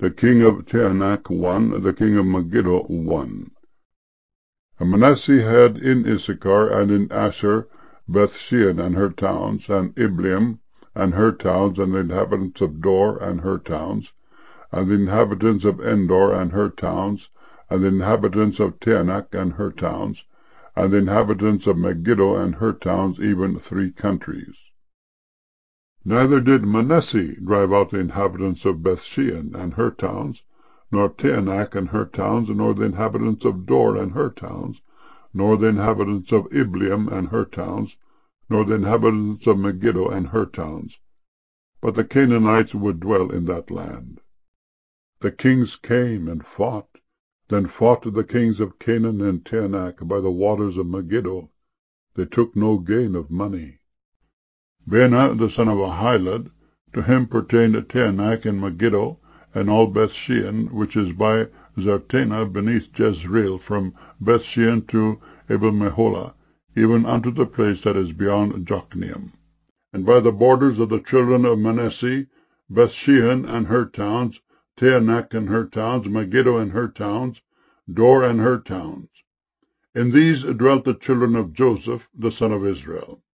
The king of Taanach 1, the king of Megiddo 1. And Manasseh had in Issachar and in Asher Bethshean and her towns, and Ibleam and her towns, and the inhabitants of Dor and her towns, and the inhabitants of Endor and her towns, and the inhabitants of Taanach and her towns, and the inhabitants of Megiddo and her towns, even 3 countries. Neither did Manasseh drive out the inhabitants of Bethshean and her towns, nor Taanach and her towns, nor the inhabitants of Dor and her towns, nor the inhabitants of Ibleam and her towns, nor the inhabitants of Megiddo and her towns. But the Canaanites would dwell in that land. The kings came and fought. Then fought the kings of Canaan and Taanach by the waters of Megiddo. They took no gain of money. Baana the son of Ahilud, to him pertained Taanach and Megiddo, and all Bethshean, which is by Zartanah beneath Jezreel, from Bethshean to Abel-Meholah, even unto the place that is beyond Jokneam. And by the borders of the children of Manasseh, Bethshean and her towns, Taanach and her towns, Megiddo and her towns, Dor and her towns. In these dwelt the children of Joseph, the son of Israel.